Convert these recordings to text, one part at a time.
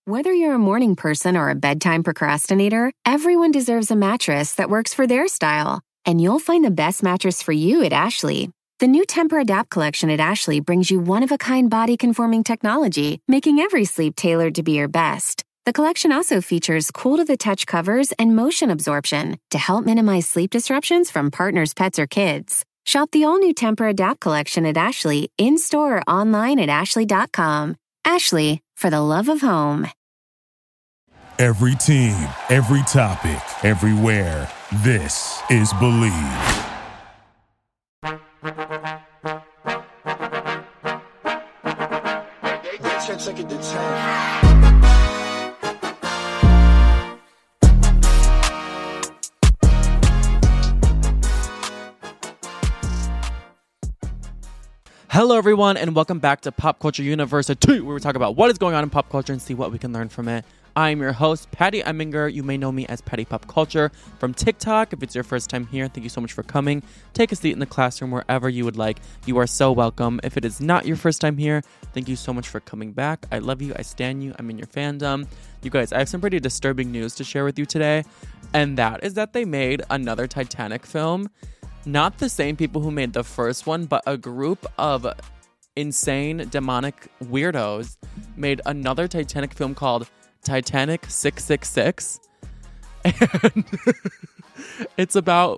Whether you're a morning person or a bedtime procrastinator, everyone deserves a mattress that works for their style. And you'll find the best mattress for you at Ashley. The new Temper-Adapt collection at Ashley brings you one-of-a-kind body-conforming technology, making every sleep tailored to be your best. The collection also features cool-to-the-touch covers and motion absorption to help minimize sleep disruptions from partners, pets, or kids. Shop the all-new Temper-Adapt collection at Ashley, in-store or online at ashley.com. Ashley, for the love of home. Every team, every topic, everywhere. This is Believe. Hello, everyone, and welcome back to Pop Culture University, where we talk about what is going on in pop culture and see what we can learn from it. I'm your host, Patty Eminger. You may know me as Patty Pop Culture from TikTok. If it's your first time here, thank you so much for coming. Take a seat in the classroom wherever you would like. You are so welcome. If it is not your first time here, thank you so much for coming back. I love you. I stan you. I'm in your fandom. You guys, I have some pretty disturbing news to share with you today, and that is that they made another Titanic film. Not the same people who made the first one, but a group of insane, demonic weirdos made another Titanic film called Titanic 666. And it's about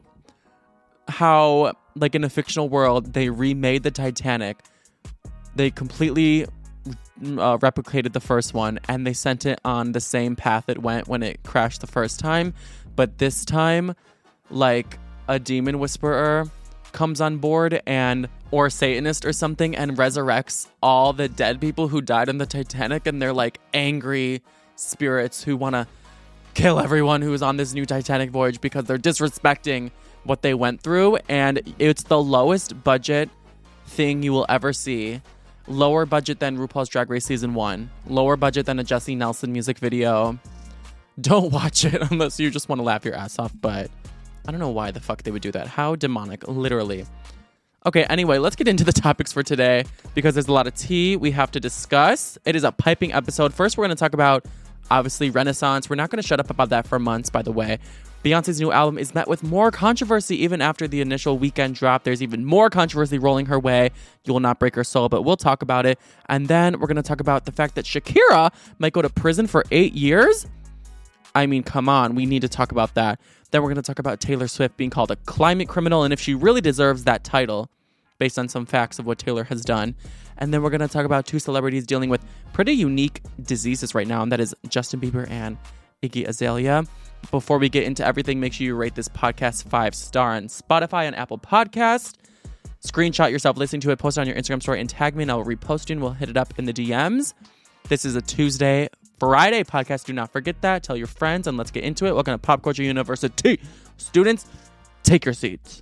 how, like in a fictional world, they remade the Titanic. They completely replicated the first one, and they sent it on the same path it went when it crashed the first time. But this time, like, a demon whisperer comes on board or a Satanist or something and resurrects all the dead people who died on the Titanic, and they're like angry spirits who want to kill everyone who is on this new Titanic voyage because they're disrespecting what they went through. And it's the lowest budget thing you will ever see. Lower budget than RuPaul's Drag Race Season 1. Lower budget than a Jessie Nelson music video. Don't watch it unless you just want to laugh your ass off, but I don't know why the fuck they would do that. How demonic, literally. Okay, anyway, let's get into the topics for today because there's a lot of tea we have to discuss. It is a piping episode. First, we're going to talk about, obviously, Renaissance. We're not going to shut up about that for months, by the way. Beyonce's new album is met with more controversy even after the initial weekend drop. There's even more controversy rolling her way. You will not break her soul, but we'll talk about it. And then we're going to talk about the fact that Shakira might go to prison for 8 years. I mean, come on, we need to talk about that. Then we're going to talk about Taylor Swift being called a climate criminal and if she really deserves that title based on some facts of what Taylor has done. And then we're going to talk about two celebrities dealing with pretty unique diseases right now, and that is Justin Bieber and Iggy Azalea. Before we get into everything, make sure you rate this podcast 5-star on Spotify and Apple Podcast. Screenshot yourself listening to it, post it on your Instagram story, and tag me, and I'll repost you, and we'll hit it up in the DMs. This is a Friday podcast. Do not forget that. Tell your friends, and let's get into it. Welcome to Pop Culture University. Students, take your seats.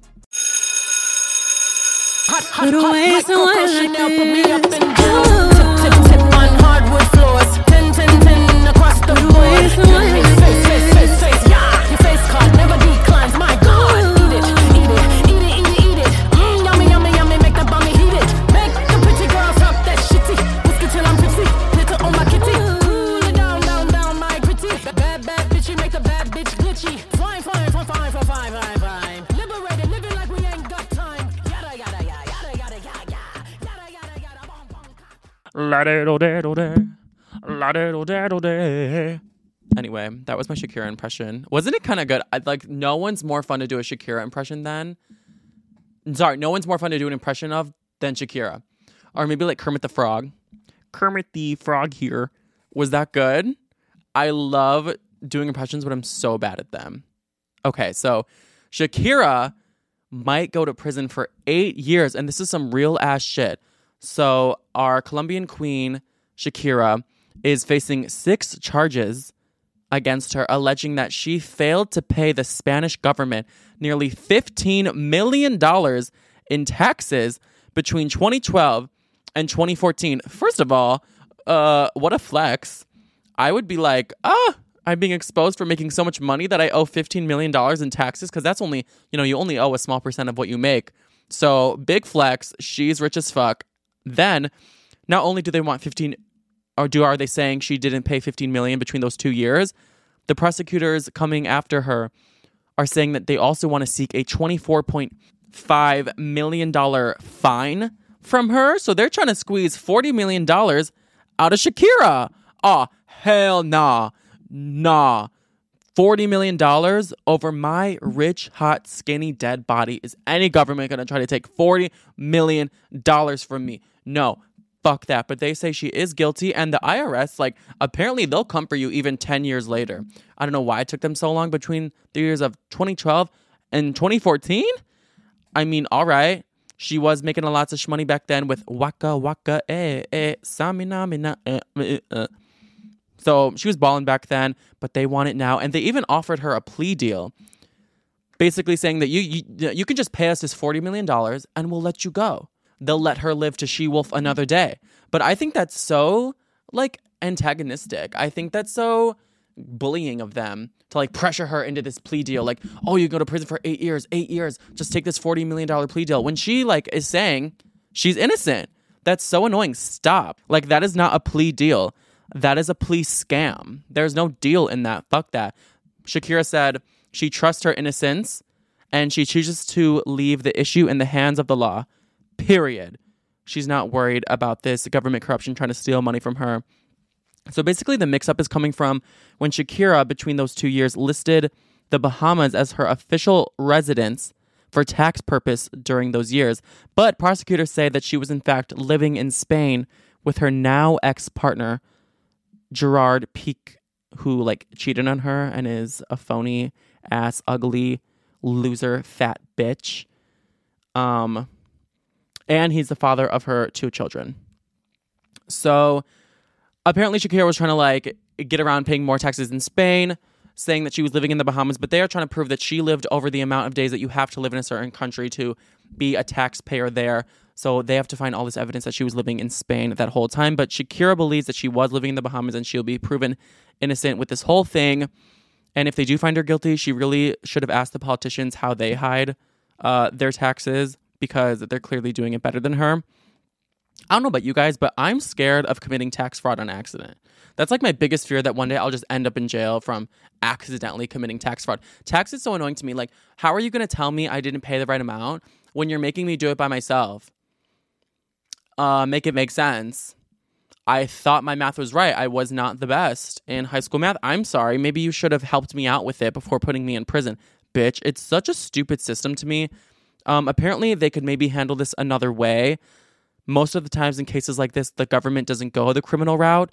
Hot, Chanel, put me up and down. Tip on hardwood floors. 10 across the board. Face, yeah. Your face card never declines. My God, eat it. Yummy. Make the bummy heat it. Make the pretty girls up that shitty. Whiskey till I'm tipsy. Little on my kitty. Cool it down, my pretty. Bad bitchy, make the bad bitch glitchy. Fine. Liberated, living like we ain't got time. Yada. Anyway, that was my Shakira impression. Wasn't it kind of good? No one's more fun to do a Shakira impression than... Sorry, no one's more fun to do an impression of than Shakira. Or maybe like Kermit the Frog. Kermit the Frog here. Was that good? I love doing impressions, but I'm so bad at them. Okay, so Shakira might go to prison for 8 years, and this is some real ass shit. So our Colombian queen, Shakira, is facing 6 charges against her, alleging that she failed to pay the Spanish government nearly $15 million in taxes between 2012 and 2014. First of all, what a flex. I would be like, I'm being exposed for making so much money that I owe $15 million in taxes, because that's only, you only owe a small percent of what you make. So big flex. She's rich as fuck. Then, not only do they want $15 are they saying she didn't pay $15 million between those 2 years? The prosecutors coming after her are saying that they also want to seek a $24.5 million fine from her. So they're trying to squeeze $40 million out of Shakira. Oh, hell nah. Nah. $40 million over my rich, hot, skinny, dead body. Is any government going to try to take $40 million from me? No. Fuck that. But they say she is guilty, and the IRS, like, apparently they'll come for you even 10 years later. I don't know why it took them so long between the years of 2012 and 2014. I mean, all right. She was making lots of money back then with Waka Waka Samina Mina. So she was balling back then, but they want it now. And they even offered her a plea deal, basically saying that you can just pay us this $40 million and we'll let you go. They'll let her live to she-wolf another day. But I think that's so, like, antagonistic. I think that's so bullying of them to, like, pressure her into this plea deal. Like, oh, you go to prison for 8 years. Just take this $40 million plea deal. When she, like, is saying she's innocent. That's so annoying. Stop. Like, that is not a plea deal. That is a plea scam. There's no deal in that. Fuck that. Shakira said she trusts her innocence and she chooses to leave the issue in the hands of the law. Period. She's not worried about this government corruption trying to steal money from her. So basically the mix-up is coming from when Shakira, between those 2 years, listed the Bahamas as her official residence for tax purpose during those years. But prosecutors say that she was in fact living in Spain with her now ex-partner, Gerard Piqué, who, like, cheated on her and is a phony ass, ugly, loser, fat bitch. And he's the father of her 2 children. So apparently Shakira was trying to, like, get around paying more taxes in Spain, saying that she was living in the Bahamas, but they are trying to prove that she lived over the amount of days that you have to live in a certain country to be a taxpayer there. So they have to find all this evidence that she was living in Spain that whole time. But Shakira believes that she was living in the Bahamas and she'll be proven innocent with this whole thing. And if they do find her guilty, she really should have asked the politicians how they hide their taxes, because they're clearly doing it better than her. I don't know about you guys, but I'm scared of committing tax fraud on accident. That's like my biggest fear, that one day I'll just end up in jail from accidentally committing tax fraud. Tax is so annoying to me. Like, how are you going to tell me I didn't pay the right amount when you're making me do it by myself? Make it make sense. I thought my math was right. I was not the best in high school math. I'm sorry. Maybe you should have helped me out with it before putting me in prison. Bitch, it's such a stupid system to me. Apparently, they could maybe handle this another way. Most of the times in cases like this, the government doesn't go the criminal route.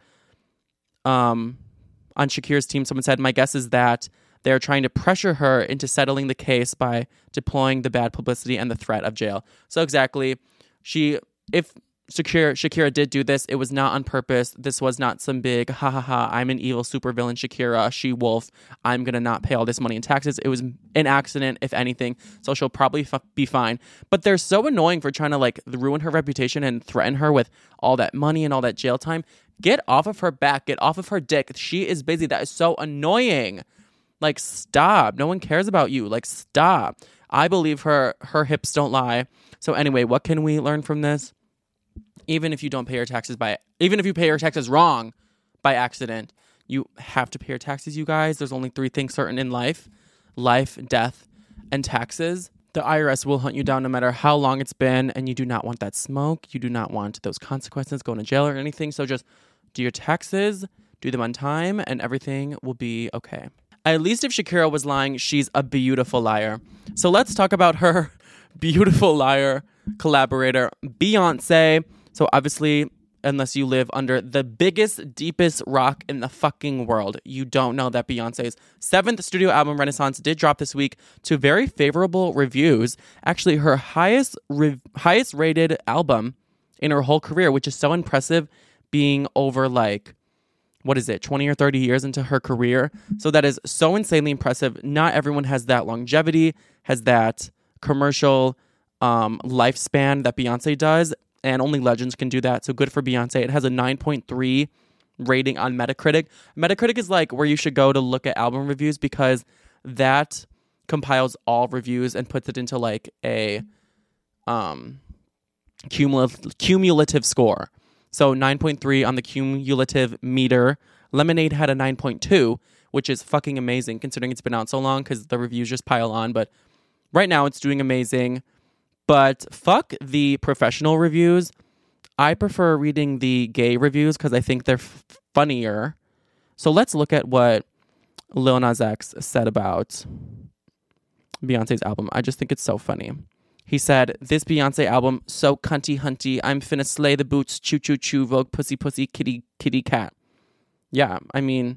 On Shakira's team, someone said, my guess is that they're trying to pressure her into settling the case by deploying the bad publicity and the threat of jail. So exactly, if Shakira did do this, it was not on purpose. This was not some big, ha ha ha, I'm an evil supervillain, Shakira, she-wolf, I'm going to not pay all this money in taxes. It was an accident, if anything, so she'll probably be fine. But they're so annoying for trying to, like, ruin her reputation and threaten her with all that money and all that jail time. Get off of her back. Get off of her dick. She is busy. That is so annoying. Like, stop. No one cares about you. Like, stop. I believe her. Her hips don't lie. So anyway, what can we learn from this? Even if you don't pay your taxes even if you pay your taxes wrong by accident, you have to pay your taxes, you guys. There's only 3 things certain in life: life, death, and taxes. The IRS will hunt you down no matter how long it's been, and you do not want that smoke. You do not want those consequences, going to jail or anything. So just do your taxes, do them on time, and everything will be okay. At least if Shakira was lying, she's a beautiful liar. So let's talk about her beautiful liar collaborator, Beyonce. So obviously, unless you live under the biggest, deepest rock in the fucking world, you don't know that Beyonce's 7th studio album, Renaissance, did drop this week to very favorable reviews. Actually, her highest rated album in her whole career, which is so impressive, being over, like, 20 or 30 years into her career. So that is so insanely impressive. Not everyone has that longevity, has that commercial lifespan that Beyonce does. And only legends can do that. So good for Beyonce. It has a 9.3 rating on Metacritic. Metacritic is like where you should go to look at album reviews, because that compiles all reviews and puts it into like a cumulative score. So 9.3 on the cumulative meter. Lemonade had a 9.2, which is fucking amazing considering it's been out so long because the reviews just pile on. But right now it's doing amazing. But fuck the professional reviews. I prefer reading the gay reviews because I think they're funnier. So let's look at what Lil Nas X said about Beyonce's album. I just think it's so funny. He said, this Beyonce album, so cunty hunty. I'm finna slay the boots, choo choo choo, vogue pussy pussy, kitty kitty cat. Yeah, I mean,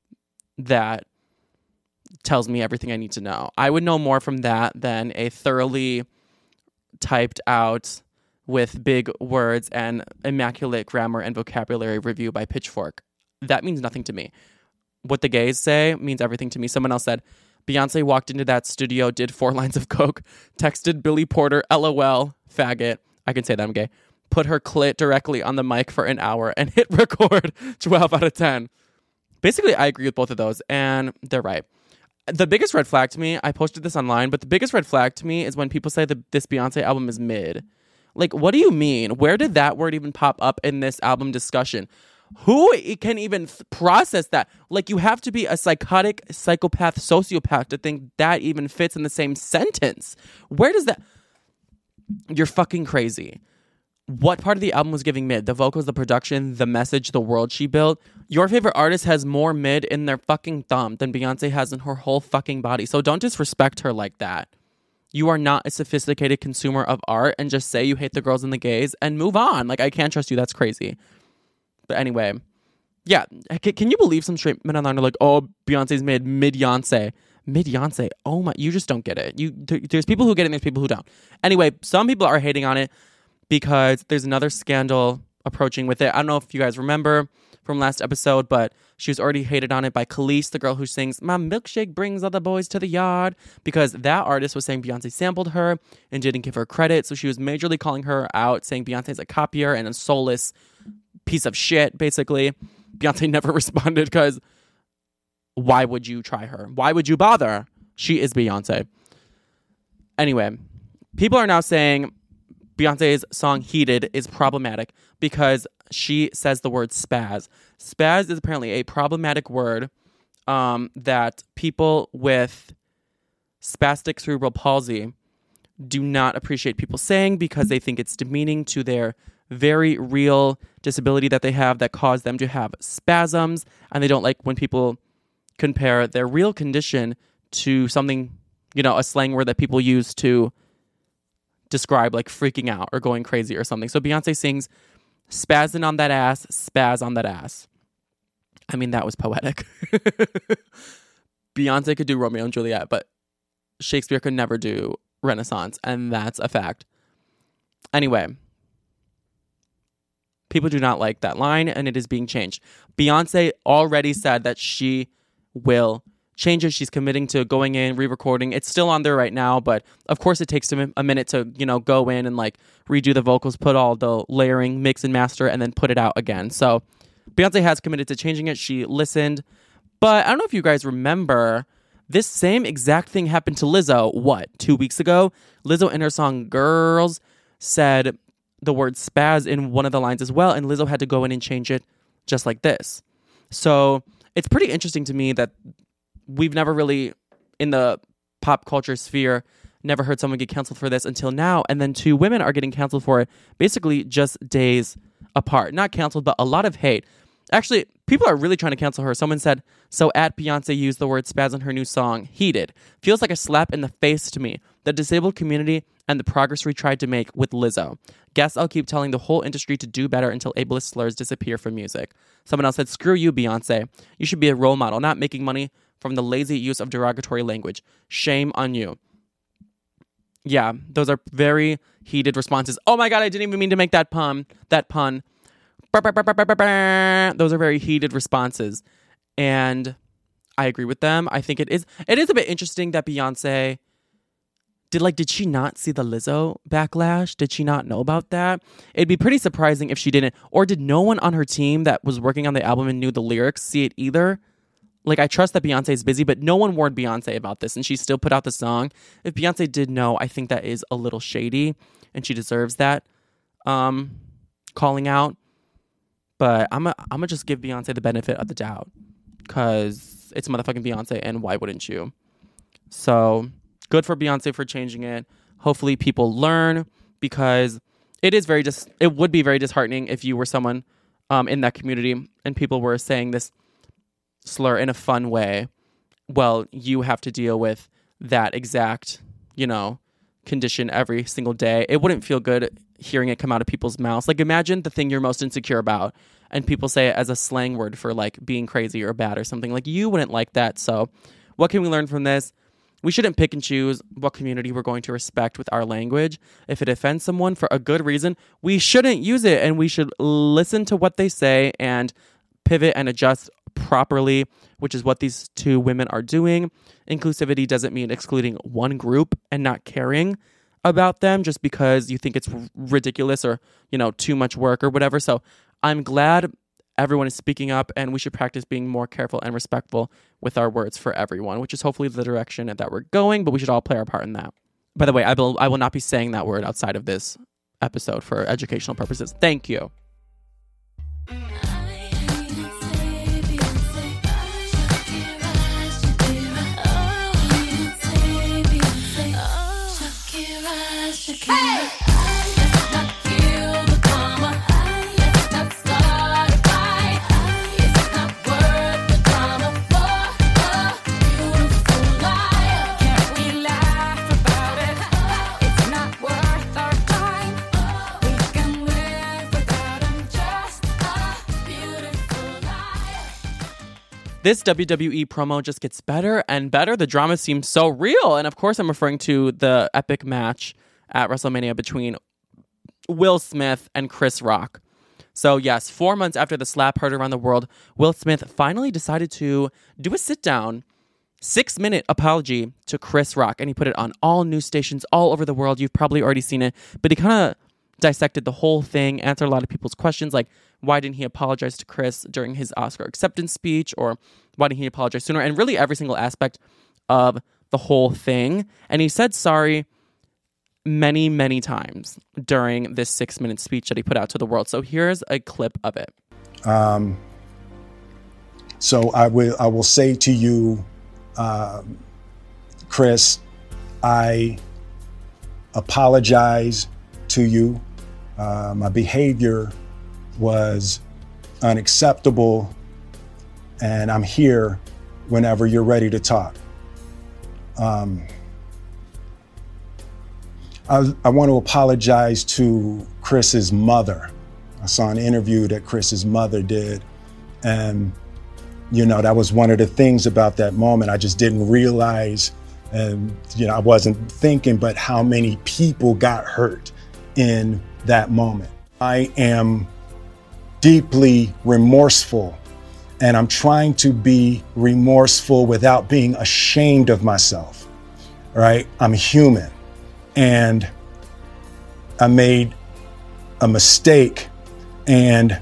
that tells me everything I need to know. I would know more from that than a thoroughly typed out with big words and immaculate grammar and vocabulary review by Pitchfork. That means nothing to me. What the gays say means everything to me. Someone else said, Beyonce walked into that studio, did 4 lines of coke, texted Billy Porter, LOL, faggot. I can say that I'm gay. Put her clit directly on the mic for an hour and hit record. 12 out of 10. Basically, I agree with both of those, and they're right. The biggest red flag to me, I posted this online, but the biggest red flag to me is when people say that this Beyonce album is mid. Like, what do you mean? Where did that word even pop up in this album discussion? Who can even process that? Like, you have to be a psychotic, psychopath, sociopath to think that even fits in the same sentence. Where does that... You're fucking crazy. What part of the album was giving mid? The vocals, the production, the message, the world she built? Your favorite artist has more mid in their fucking thumb than Beyonce has in her whole fucking body. So don't disrespect her like that. You are not a sophisticated consumer of art and just say you hate the girls and the gays and move on. Like, I can't trust you. That's crazy. But anyway, yeah. Can you believe some straight men online are like, oh, Beyonce's mid-Yonce. Mid-Yonce. Oh my, you just don't get it. There's people who get it and there's people who don't. Anyway, some people are hating on it because there's another scandal approaching with it. I don't know if you guys remember from last episode, but she was already hated on it by Khalees, the girl who sings My Milkshake Brings All the Boys to the Yard, because that artist was saying Beyonce sampled her and didn't give her credit. So she was majorly calling her out, saying Beyonce's a copier and a soulless piece of shit, basically. Beyonce never responded because why would you try her? Why would you bother? She is Beyonce. Anyway, people are now saying Beyonce's song Heated is problematic because she says the word spaz. Spaz is apparently a problematic word that people with spastic cerebral palsy do not appreciate people saying because they think it's demeaning to their very real disability that they have that cause them to have spasms, and they don't like when people compare their real condition to something, a slang word that people use to describe like freaking out or going crazy or something. So Beyonce sings spazzing on that ass, spaz on that ass. I mean, that was poetic. Beyonce could do Romeo and Juliet, but Shakespeare could never do Renaissance, and that's a fact. Anyway, people do not like that line, and it is being changed. Beyonce already said that she will change it. She's committing to going in, re-recording. It's still on there right now, but of course it takes a minute to, go in and like redo the vocals, put all the layering, mix and master, and then put it out again. So Beyonce has committed to changing it. She listened. But I don't know if you guys remember, this same exact thing happened to Lizzo, 2 weeks ago? Lizzo in her song Girls said the word spaz in one of the lines as well, and Lizzo had to go in and change it just like this. So it's pretty interesting to me that we've never really, in the pop culture sphere, never heard someone get canceled for this until now, and then 2 women are getting canceled for it basically just days apart. Not canceled, but a lot of hate. Actually, people are really trying to cancel her. Someone said, so at Beyonce used the word spaz in her new song, Heated. Feels like a slap in the face to me. The disabled community and the progress we tried to make with Lizzo. Guess I'll keep telling the whole industry to do better until ableist slurs disappear from music. Someone else said, screw you, Beyonce. You should be a role model, not making money from the lazy use of derogatory language. Shame on you. Yeah, those are very heated responses. Oh my God, I didn't even mean to make that pun. Those are very heated responses. And I agree with them. I think it is a bit interesting that Beyonce did she not see the Lizzo backlash? Did she not know about that? It'd be pretty surprising if she didn't. Or did no one on her team that was working on the album and knew the lyrics see it either? Like, I trust that Beyonce is busy, but no one warned Beyonce about this, and she still put out the song. If Beyonce did know, I think that is a little shady, and she deserves that calling out. But I'm gonna just give Beyonce the benefit of the doubt because it's motherfucking Beyonce, and why wouldn't you? So good for Beyonce for changing it. Hopefully people learn, because it would be very disheartening if you were someone in that community and people were saying this slur in a fun way. Well, you have to deal with that exact, condition every single day. It wouldn't feel good hearing it come out of people's mouths. Like, imagine the thing you're most insecure about and people say it as a slang word for like being crazy or bad or something. Like, you wouldn't like that. So what can we learn from this? We shouldn't pick and choose what community we're going to respect with our language. If it offends someone for a good reason, we shouldn't use it, and we should listen to what they say and pivot and adjust properly, which is what these two women are doing. Inclusivity doesn't mean excluding one group and not caring about them just because you think it's ridiculous or, too much work or whatever. So I'm glad everyone is speaking up, and we should practice being more careful and respectful with our words for everyone, which is hopefully the direction that we're going, but we should all play our part in that. By the way, I will not be saying that word outside of this episode for educational purposes. Thank you. This WWE promo just gets better and better. The drama seems so real. And of course, I'm referring to the epic match at WrestleMania between Will Smith and Chris Rock. So yes, 4 months after the slap heard around the world, Will Smith finally decided to do a sit-down 6-minute apology to Chris Rock. And he put it on all news stations all over the world. You've probably already seen it. But he kind of dissected the whole thing, answered a lot of people's questions, like why didn't he apologize to Chris during his Oscar acceptance speech, or why didn't he apologize sooner, and really every single aspect of the whole thing. And he said sorry many, many times during this 6-minute speech that he put out to the world. So here's a clip of it. So I will say to you, Chris, I apologize to you. My behavior was unacceptable, and I'm here whenever you're ready to talk. I want to apologize to Chris's mother. I saw an interview that Chris's mother did, and that was one of the things about that moment. I just didn't realize, and I wasn't thinking, but how many people got hurt in that moment. I am deeply remorseful, and I'm trying to be remorseful without being ashamed of myself, right? I'm human, and I made a mistake, and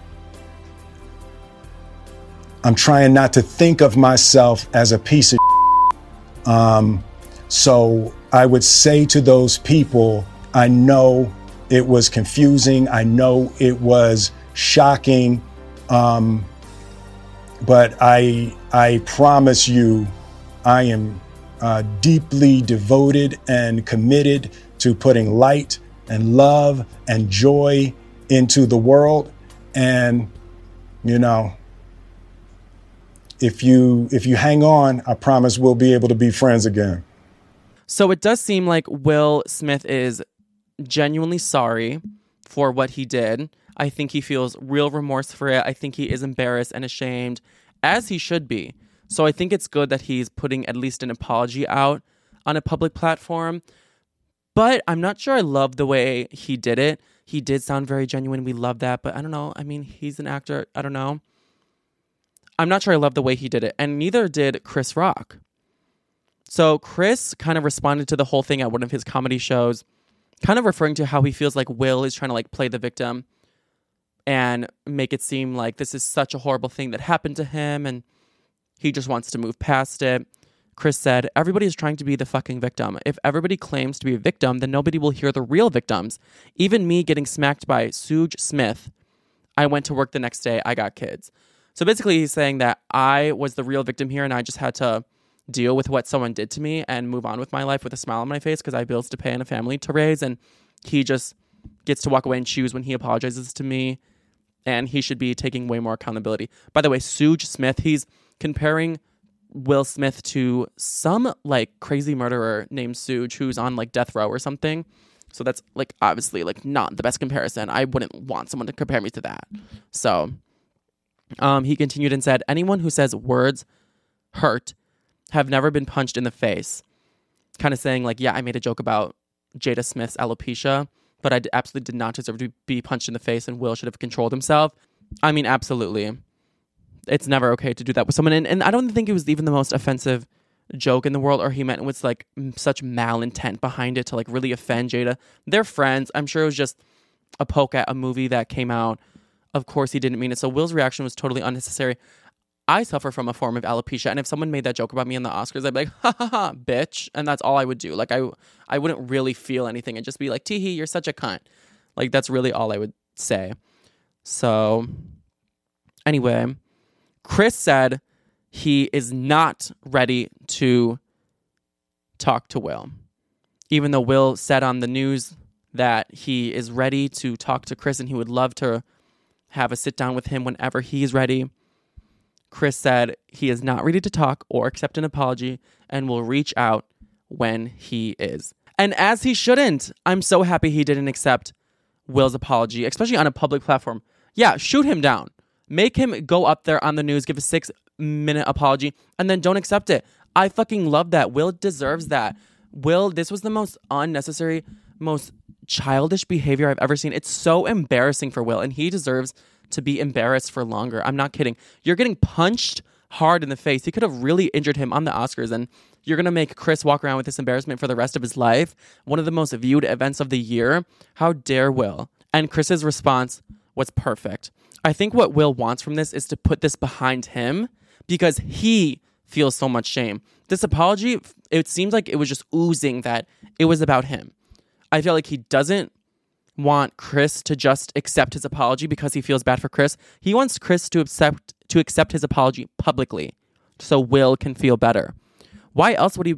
I'm trying not to think of myself as a piece of so I would say to those people, I know it was confusing. I know it was shocking. But I promise you, I am deeply devoted and committed to putting light and love and joy into the world. And, if you hang on, I promise we'll be able to be friends again. So it does seem like Will Smith is genuinely sorry for what he did. I think he feels real remorse for it. I think he is embarrassed and ashamed, as he should be. So I think it's good that he's putting at least an apology out on a public platform. But I'm not sure I love the way he did it. He did sound very genuine. We love that. But I don't know. I mean, he's an actor. I don't know. I'm not sure I love the way he did it. And neither did Chris Rock. So Chris kind of responded to the whole thing at one of his comedy shows, kind of referring to how he feels like Will is trying to play the victim and make it seem like this is such a horrible thing that happened to him and he just wants to move past it. Chris said, everybody is trying to be the fucking victim. If everybody claims to be a victim, then nobody will hear the real victims. Even me getting smacked by Suge Smith, I went to work the next day. I got kids. So basically he's saying that I was the real victim here and I just had to deal with what someone did to me and move on with my life with a smile on my face because I have bills to pay and a family to raise. And he just gets to walk away and choose when he apologizes to me. And he should be taking way more accountability. By the way, Suge Smith, he's comparing Will Smith to some like crazy murderer named Suge who's on like death row or something. So that's like obviously like not the best comparison. I wouldn't want someone to compare me to that. So he continued and said, anyone who says words hurt have never been punched in the face. Kind of saying like, yeah, I made a joke about Jada Smith's alopecia, but I absolutely did not deserve to be punched in the face and Will should have controlled himself. I mean, absolutely. It's never okay to do that with someone. And I don't think it was even the most offensive joke in the world, or he meant with like such malintent behind it to like really offend Jada. They're friends. I'm sure it was just a poke at a movie that came out. Of course he didn't mean it. So Will's reaction was totally unnecessary. I suffer from a form of alopecia, and if someone made that joke about me in the Oscars, I'd be like, ha ha ha, bitch. And that's all I would do. Like I wouldn't really feel anything and just be like, tee-hee, you're such a cunt. Like that's really all I would say. So anyway, Chris said he is not ready to talk to Will. Even though Will said on the news that he is ready to talk to Chris and he would love to have a sit down with him whenever he's ready, Chris said he is not ready to talk or accept an apology and will reach out when he is. And as he shouldn't. I'm so happy he didn't accept Will's apology, especially on a public platform. Yeah, shoot him down. Make him go up there on the news, give a 6-minute apology, and then don't accept it. I fucking love that. Will deserves that. Will, this was the most unnecessary, most childish behavior I've ever seen. It's so embarrassing for Will, and he deserves to be embarrassed for longer. I'm not kidding. You're getting punched hard in the face. He could have really injured him on the Oscars, and you're going to make Chris walk around with this embarrassment for the rest of his life. One of the most viewed events of the year. How dare Will? And Chris's response was perfect. I think what Will wants from this is to put this behind him because he feels so much shame. This apology, it seems like it was just oozing that it was about him. I feel like he doesn't want Chris to just accept his apology because he feels bad for Chris. He wants Chris to accept his apology publicly so Will can feel better. Why else would he,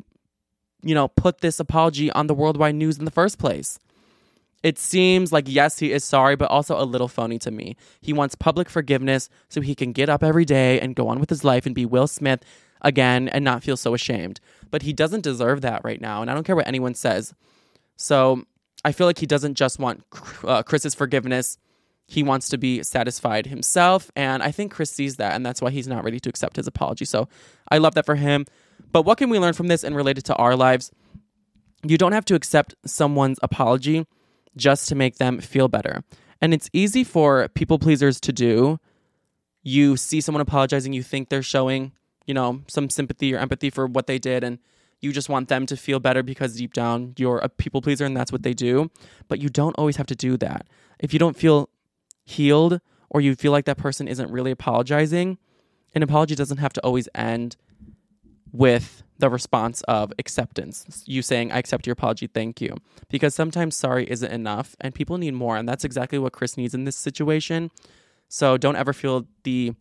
put this apology on the worldwide news in the first place? It seems like, yes, he is sorry, but also a little phony to me. He wants public forgiveness so he can get up every day and go on with his life and be Will Smith again and not feel so ashamed. But he doesn't deserve that right now, and I don't care what anyone says. So I feel like he doesn't just want Chris's forgiveness. He wants to be satisfied himself, and I think Chris sees that, and that's why he's not ready to accept his apology. So I love that for him. But what can we learn from this and relate it to our lives? You don't have to accept someone's apology just to make them feel better. And it's easy for people pleasers to do. You see someone apologizing, you think they're showing, some sympathy or empathy for what they did, and you just want them to feel better because deep down you're a people pleaser and that's what they do. But you don't always have to do that. If you don't feel healed or you feel like that person isn't really apologizing, an apology doesn't have to always end with the response of acceptance. You saying, I accept your apology, thank you. Because sometimes sorry isn't enough and people need more. And that's exactly what Chris needs in this situation. So don't ever feel the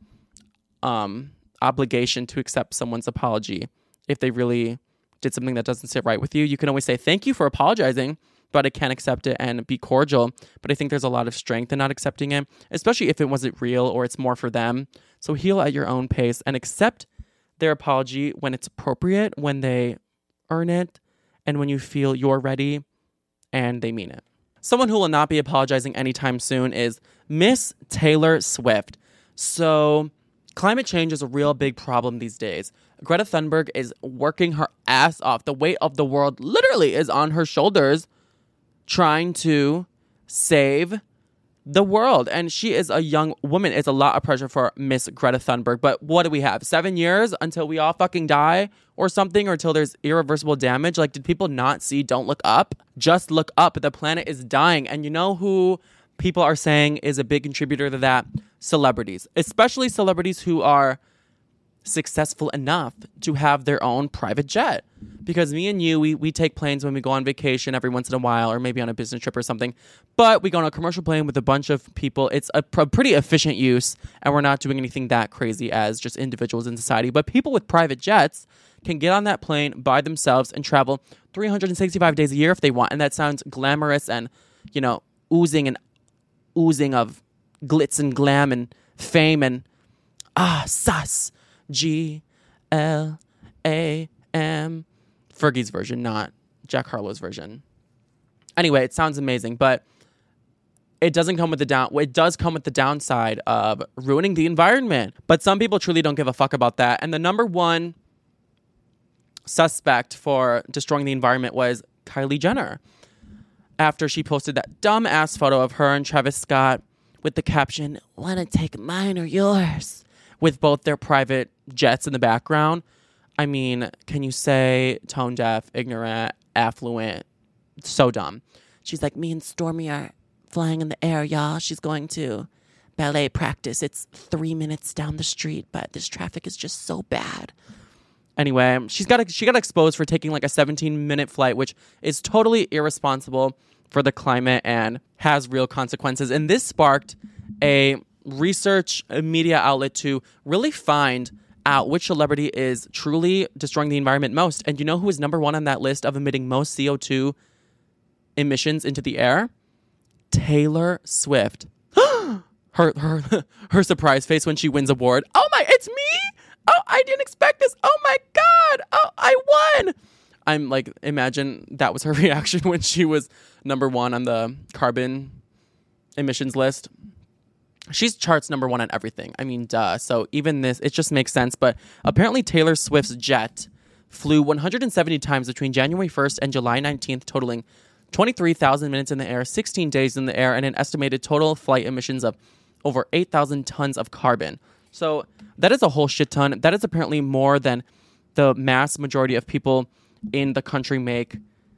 obligation to accept someone's apology. If they really did something that doesn't sit right with you, you can always say, thank you for apologizing, but I can't accept it and be cordial. But I think there's a lot of strength in not accepting it, especially if it wasn't real or it's more for them. So heal at your own pace and accept their apology when it's appropriate, when they earn it, and when you feel you're ready and they mean it. Someone who will not be apologizing anytime soon is Miss Taylor Swift. So climate change is a real big problem these days. Greta Thunberg is working her ass off. The weight of the world literally is on her shoulders trying to save the world. And she is a young woman. It's a lot of pressure for Miss Greta Thunberg. But what do we have? 7 years until we all fucking die or something, or until there's irreversible damage? Like, did people not see Don't Look Up? Just look up. The planet is dying. And you know who people are saying is a big contributor to that? Celebrities. Especially celebrities who are successful enough to have their own private jet. because me and you, we take planes when we go on vacation every once in a while, or maybe on a business trip or something. But we go on a commercial plane with a bunch of people. It's a pretty efficient use, and we're not doing anything that crazy as just individuals in society. But people with private jets can get on that plane by themselves and travel 365 days a year if they want. And that sounds glamorous and, you know, oozing of glitz and glam and fame and sus. GLAM. Fergie's version, not Jack Harlow's version. Anyway, it sounds amazing, but it doesn't come with it does come with the downside of ruining the environment. But some people truly don't give a fuck about that. And the number one suspect for destroying the environment was Kylie Jenner, after she posted that dumb-ass photo of her and Travis Scott with the caption, "Wanna take mine or yours?" with both their private jets in the background. I mean, can you say tone deaf, ignorant, affluent? So dumb. She's like, "Me and Stormy are flying in the air, y'all. She's going to ballet practice. It's 3 minutes down the street, but this traffic is just so bad." Anyway, she got exposed for taking like a 17-minute flight, which is totally irresponsible for the climate and has real consequences. And this sparked a research media outlet to really find out which celebrity is truly destroying the environment most. And you know who is number one on that list of emitting most CO2 emissions into the air? Taylor Swift. her surprise face when she wins award. Oh my, it's me? Oh, I didn't expect this. Oh my God. Oh, I won. I'm like, imagine that was her reaction when she was number one on the carbon emissions list. She's charts number one on everything. I mean, duh. So even this, it just makes sense. But apparently Taylor Swift's jet flew 170 times between January 1st and July 19th, totaling 23,000 minutes in the air, 16 days in the air, and an estimated total flight emissions of over 8,000 tons of carbon. So that is a whole shit ton. That is apparently more than the mass majority of people in the country make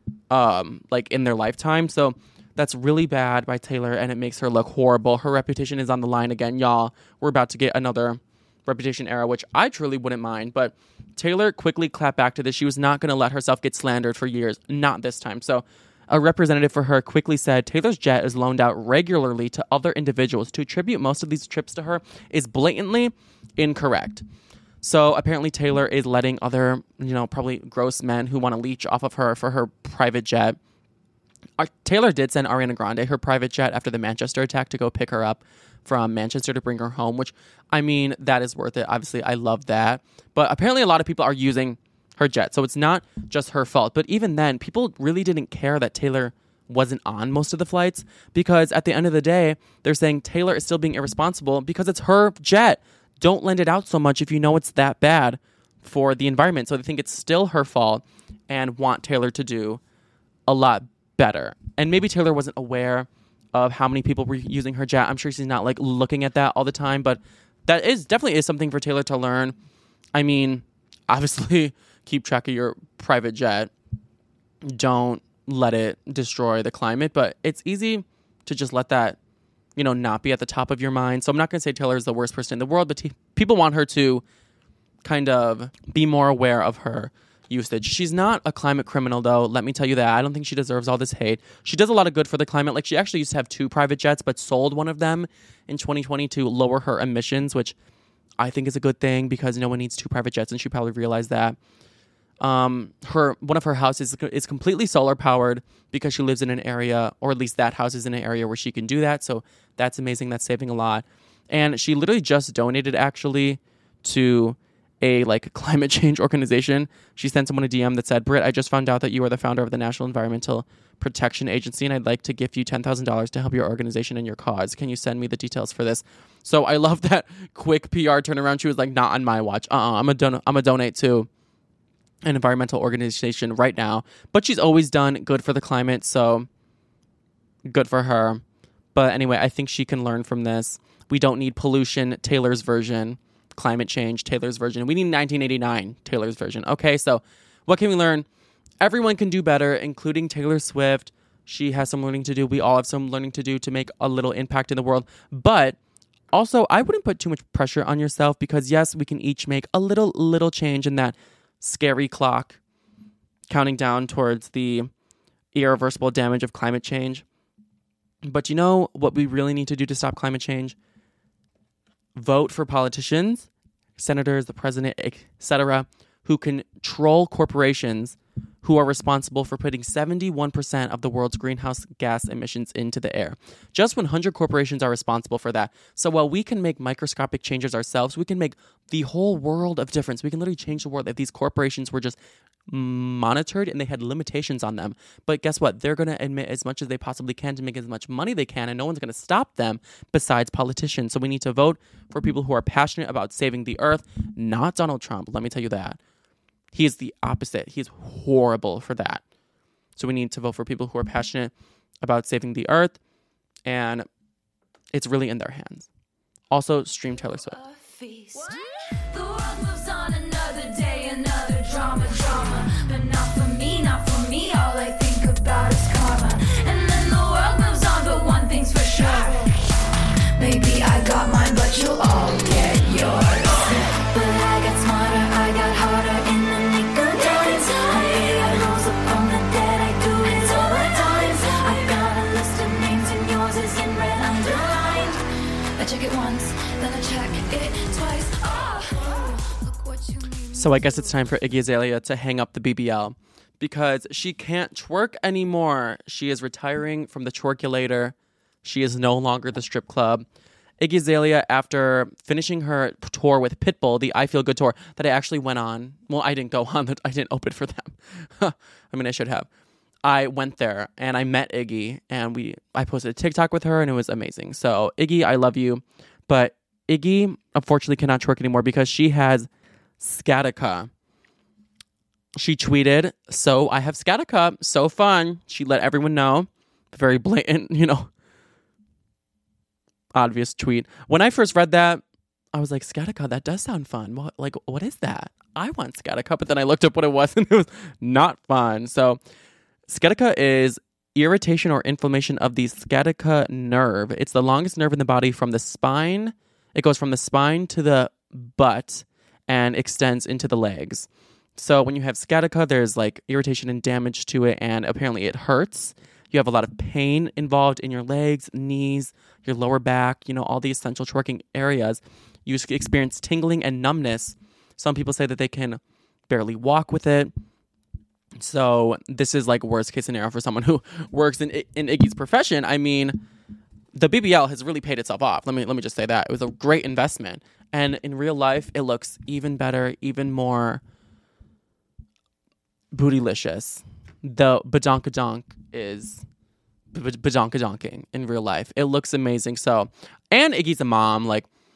like in their lifetime. So that's really bad by Taylor, and it makes her look horrible. Her reputation is on the line again, y'all. We're about to get another reputation era, which I truly wouldn't mind. But Taylor quickly clapped back to this. She was not going to let herself get slandered for years. Not this time. So a representative for her quickly said, "Taylor's jet is loaned out regularly to other individuals. To attribute most of these trips to her is blatantly incorrect." So apparently Taylor is letting other, probably gross men who want to leech off of her for her private jet. Taylor did send Ariana Grande her private jet after the Manchester attack to go pick her up from Manchester to bring her home, which, I mean, that is worth it. Obviously, I love that. But apparently a lot of people are using her jet, so it's not just her fault. But even then, people really didn't care that Taylor wasn't on most of the flights, because at the end of the day, they're saying Taylor is still being irresponsible because it's her jet. Don't lend it out so much if you know it's that bad for the environment. So they think it's still her fault and want Taylor to do a lot better. And maybe Taylor wasn't aware of how many people were using her jet. I'm sure she's not like looking at that all the time, but that is definitely is something for Taylor to learn. I mean, obviously keep track of your private jet. Don't let it destroy the climate, but it's easy to just let that, not be at the top of your mind. So I'm not going to say Taylor is the worst person in the world, but people want her to kind of be more aware of her usage. She's not a climate criminal, though. Let me tell you that. I don't think she deserves all this hate. She does a lot of good for the climate. Like, she actually used to have 2 private jets, but sold one of them in 2020 to lower her emissions, which I think is a good thing because no one needs 2 private jets, and she probably realized that. One of her houses is completely solar powered because she lives in an area, or at least that house is in an area where she can do that. So that's amazing. That's saving a lot. And she literally just donated actually to a climate change organization. She sent someone a DM that said, "Britt, I just found out that you are the founder of the National Environmental Protection Agency, and I'd like to give you $10,000 to help your organization and your cause. Can you send me the details for this?" So I love that quick PR turnaround. She was like, "Not on my watch. I'm a donate to an environmental organization right now." But she's always done good for the climate, so good for her. But anyway, I think she can learn from this. We don't need pollution, Taylor's version. Climate change, Taylor's version. We need 1989, Taylor's version. Okay, so what can we learn? Everyone can do better, including Taylor Swift. She has some learning to do. We all have some learning to do to make a little impact in the world. But also, I wouldn't put too much pressure on yourself, because yes, we can each make a little change in that scary clock. counting down towards the irreversible damage of climate change. But you know what we really need to do to stop climate change? Vote for politicians, senators, the president, etc., who can troll corporations who are responsible for putting 71% of the world's greenhouse gas emissions into the air. Just 100 corporations are responsible for that. So while we can make microscopic changes ourselves, we can make the whole world of difference. We can literally change the world if these corporations were just monitored and they had limitations on them. But guess what? They're going to emit as much as they possibly can to make as much money they can, and no one's going to stop them besides politicians. So we need to vote for people who are passionate about saving the earth, not Donald Trump. Let me tell you that. He is the opposite. He is horrible for that. So we need to vote for people who are passionate about saving the earth, and it's really in their hands. Also, stream Taylor Swift. The world moves on another day, another drama. But not for me, all I think about is karma. And then the world moves on, but one thing's for sure. Maybe I got mine, but you'll all get yours. But I got smarter, I got harder in the nick of time. I rose up from the dead, I do it all the times. I got a list of names and yours is in red underlined. I check it once, then I check it twice. Oh, look what you mean. So I guess it's time for Iggy Azalea to hang up the BBL because she can't twerk anymore. She is retiring from the twerkulator. She is no longer the strip club. Iggy Azalea, after finishing her tour with Pitbull, the I Feel Good tour that I actually went on. Well, I didn't go on. I didn't open for them. I mean, I should have. I went there and I met Iggy and I posted a TikTok with her and it was amazing. So Iggy, I love you. But Iggy, unfortunately, cannot twerk anymore because she has sciatica. She tweeted, "So I have sciatica. So fun." She let everyone know. Very blatant, obvious tweet. When I first read that, I was like, sciatica, that does sound fun. What is that? I want sciatica, but then I looked up what it was and it was not fun. So sciatica is irritation or inflammation of the sciatica nerve. It's the longest nerve in the body from the spine. It goes from the spine to the butt and extends into the legs. So when you have sciatica, there's like irritation and damage to it, and apparently it hurts. You have a lot of pain involved in your legs, knees, your lower back, all the essential twerking areas. You experience tingling and numbness. Some people say that they can barely walk with it. So this is like worst case scenario for someone who works in Iggy's profession. I mean, the BBL has really paid itself off. Let me just say that. It was a great investment. And in real life, it looks even better, even more bootylicious. The badonkadonk is badonkadonking in real life. It looks amazing. So, and Iggy's a mom.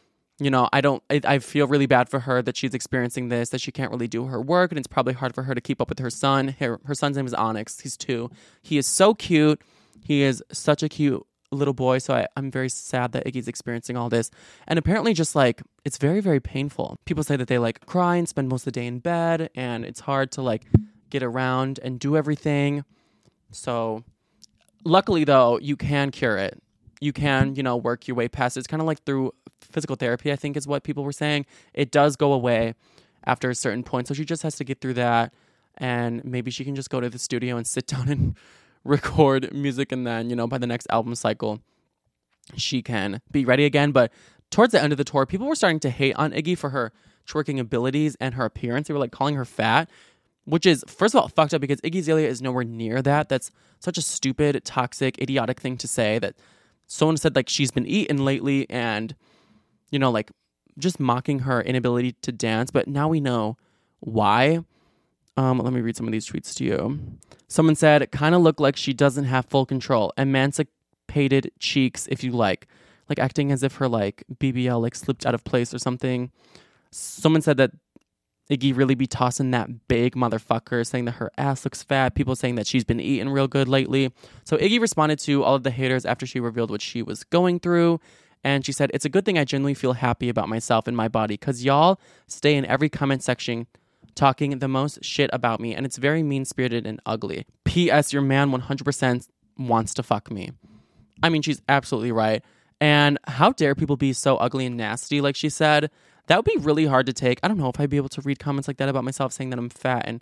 I feel really bad for her that she's experiencing this, that she can't really do her work, and it's probably hard for her to keep up with her son. Her son's name is Onyx. He's 2. He is so cute. He is such a cute little boy. So I'm very sad that Iggy's experiencing all this. And apparently it's very, very painful. People say that they cry and spend most of the day in bed, and it's hard to get around and do everything. So luckily though, you can cure it. You can, work your way past it. It's kind of like through physical therapy, I think is what people were saying. It does go away after a certain point. So she just has to get through that, and maybe she can just go to the studio and sit down and record music, and then, by the next album cycle, she can be ready again. But towards the end of the tour, people were starting to hate on Iggy for her twerking abilities and her appearance. They were calling her fat, which is, first of all, fucked up because Iggy Azalea is nowhere near that. That's such a stupid, toxic, idiotic thing to say, that someone said she's been eaten lately and, just mocking her inability to dance. But now we know why. Let me read some of these tweets to you. Someone said, it kind of looked like she doesn't have full control. Emancipated cheeks, if you like acting as if her BBL slipped out of place or something. Someone said that Iggy really be tossing that big motherfucker, saying that her ass looks fat. People saying that she's been eating real good lately. So Iggy responded to all of the haters after she revealed what she was going through. And she said, it's a good thing I genuinely feel happy about myself and my body, because y'all stay in every comment section talking the most shit about me, and it's very mean-spirited and ugly. P.S. Your man 100% wants to fuck me. I mean, she's absolutely right. And how dare people be so ugly and nasty, like she said. That would be really hard to take. I don't know if I'd be able to read comments like that about myself, saying that I'm fat and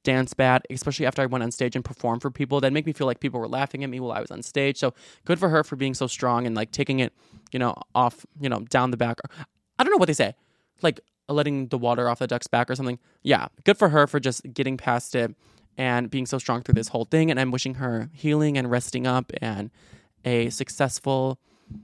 dance bad, especially after I went on stage and performed for people. That make me feel like people were laughing at me while I was on stage. So good for her for being so strong and like taking it, off, down the back. I don't know what they say, like letting the water off the duck's back or something. Yeah, good for her for just getting past it and being so strong through this whole thing. And I'm wishing her healing and resting up and a successful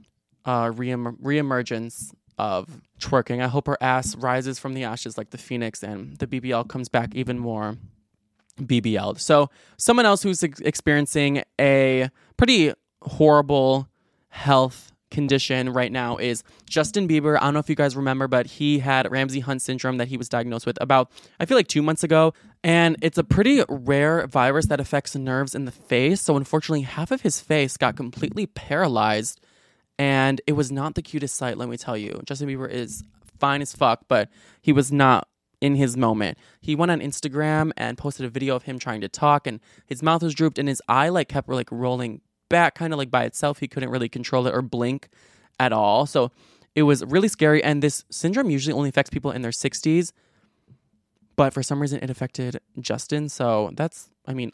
reemergence of twerking. I hope her ass rises from the ashes like the phoenix and the BBL comes back even more BBL'd. So someone else who's experiencing a pretty horrible health condition right now is Justin Bieber. I don't know if you guys remember, but he had Ramsay Hunt syndrome that he was diagnosed with about, I feel like 2 months ago. And it's a pretty rare virus that affects nerves in the face. So unfortunately, half of his face got completely paralyzed. And it was not the cutest sight, let me tell you. Justin Bieber is fine as fuck, but he was not in his moment. He went on Instagram and posted a video of him trying to talk, and his mouth was drooped, and his eye kept rolling back, kind of by itself. He couldn't really control it or blink at all. So it was really scary. And this syndrome usually only affects people in their 60s, but for some reason it affected Justin. So that's,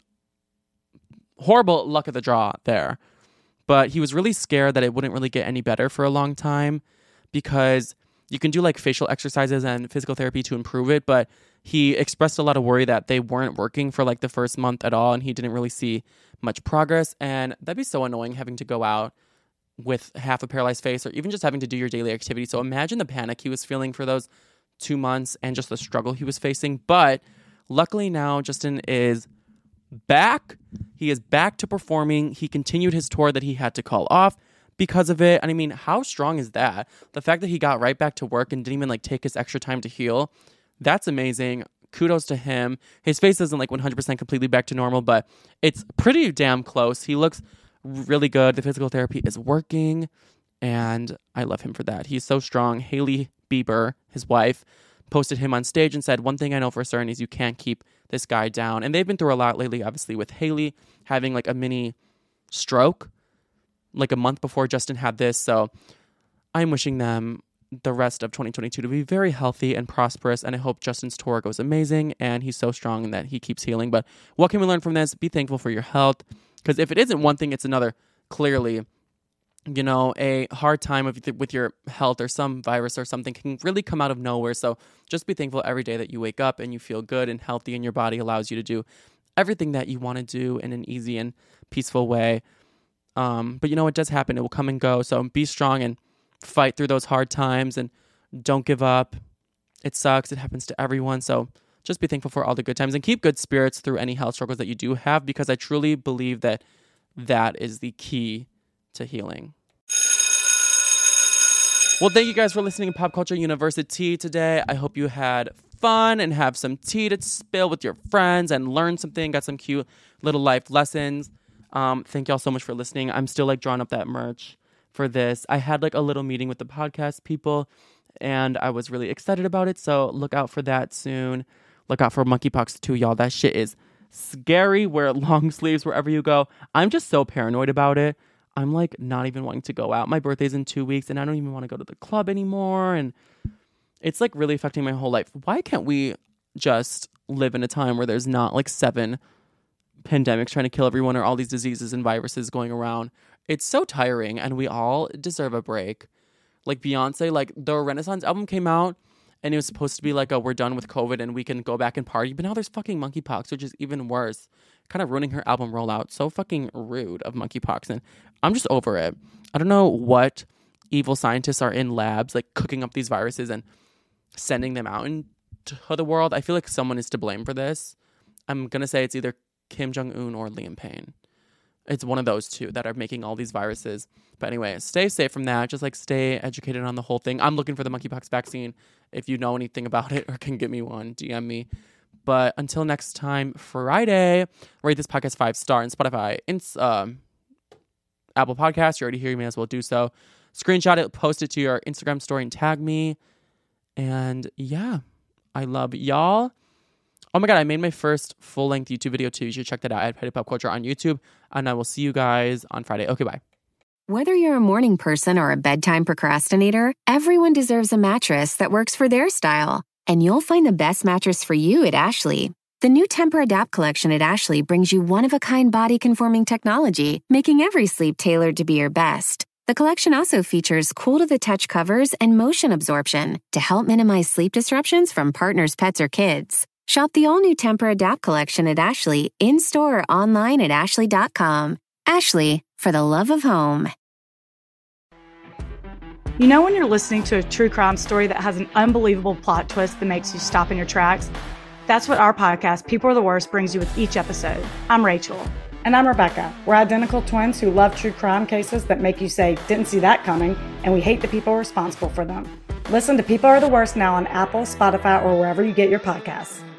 horrible luck of the draw there. But he was really scared that it wouldn't really get any better for a long time because you can do facial exercises and physical therapy to improve it. But he expressed a lot of worry that they weren't working for the first month at all. And he didn't really see much progress. And that'd be so annoying having to go out with half a paralyzed face or even just having to do your daily activity. So imagine the panic he was feeling for those 2 months and just the struggle he was facing. But luckily now Justin is back. He is back to performing. He continued his tour that he had to call off because of it. And how strong is that? The fact that he got right back to work and didn't even take his extra time to heal, that's amazing. Kudos to him. His face isn't 100% completely back to normal, but it's pretty damn close. He looks really good. The physical therapy is working, and I love him for that. He's so strong. Hailey Bieber, his wife, posted him on stage and said, "One thing I know for certain is you can't keep this guy down." And they've been through a lot lately, obviously, with Hailey having a mini stroke a month before Justin had this. So I'm wishing them the rest of 2022 to be very healthy and prosperous. And I hope Justin's tour goes amazing and he's so strong and that he keeps healing. But what can we learn from this? Be thankful for your health. Because if it isn't one thing, it's another. Clearly, a hard time with your health or some virus or something can really come out of nowhere. So just be thankful every day that you wake up and you feel good and healthy and your body allows you to do everything that you want to do in an easy and peaceful way. But it does happen. It will come and go. So be strong and fight through those hard times and don't give up. It sucks. It happens to everyone. So just be thankful for all the good times and keep good spirits through any health struggles that you do have, because I truly believe that is the key to healing. Well, thank you guys for listening to Pop Culture University today. I hope you had fun and have some tea to spill with your friends and learn something, got some cute little life lessons. Thank y'all so much for listening. I'm still drawing up that merch for this. I had a little meeting with the podcast people and I was really excited about it. So look out for that soon. Look out for monkeypox too, y'all. That shit is scary. Wear long sleeves wherever you go. I'm just so paranoid about it. I'm not even wanting to go out. My birthday's in 2 weeks and I don't even want to go to the club anymore. And it's really affecting my whole life. Why can't we just live in a time where there's not 7 pandemics trying to kill everyone or all these diseases and viruses going around? It's so tiring and we all deserve a break. Beyonce, the Renaissance album came out and it was supposed to be we're done with COVID and we can go back and party. But now there's fucking monkeypox, which is even worse. Kind of ruining her album rollout. So fucking rude of monkeypox. And I'm just over it. I don't know what evil scientists are in labs, cooking up these viruses and sending them out into the world. I feel like someone is to blame for this. I'm going to say it's either Kim Jong-un or Liam Payne. It's one of those two that are making all these viruses. But anyway, stay safe from that. Just stay educated on the whole thing. I'm looking for the monkeypox vaccine. If you know anything about it or can get me one, DM me. But until next time, Friday, rate this podcast 5-star on Spotify, Apple Podcasts. You already hear, you may as well do so. Screenshot it, post it to your Instagram story and tag me. And yeah, I love y'all. Oh my God, I made my first full-length YouTube video too. You should check that out at Petty Pop Culture on YouTube. And I will see you guys on Friday. Okay, bye. Whether you're a morning person or a bedtime procrastinator, everyone deserves a mattress that works for their style. And you'll find the best mattress for you at Ashley. The new Temper-Adapt collection at Ashley brings you one-of-a-kind body-conforming technology, making every sleep tailored to be your best. The collection also features cool-to-the-touch covers and motion absorption to help minimize sleep disruptions from partners, pets, or kids. Shop the all-new Temper-Adapt collection at Ashley, in-store or online at ashley.com. Ashley, for the love of home. You know when you're listening to a true crime story that has an unbelievable plot twist that makes you stop in your tracks? That's what our podcast, People Are the Worst, brings you with each episode. I'm Rachel. And I'm Rebecca. We're identical twins who love true crime cases that make you say, didn't see that coming, and we hate the people responsible for them. Listen to People Are the Worst now on Apple, Spotify, or wherever you get your podcasts.